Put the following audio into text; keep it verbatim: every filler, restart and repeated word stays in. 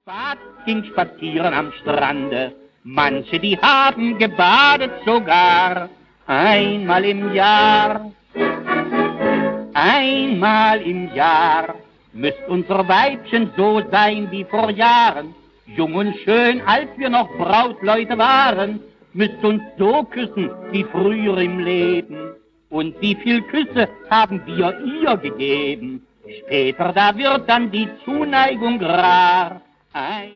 Fahrt ging spazieren am Strande, manche die haben gebadet sogar einmal im Jahr. Einmal im Jahr müsst unser Weibchen so sein wie vor Jahren, jung und schön, als wir noch Brautleute waren, müsst uns so küssen wie früher im Leben. Und wie viel Küsse haben wir ihr gegeben, später da wird dann die Zuneigung rar. Ein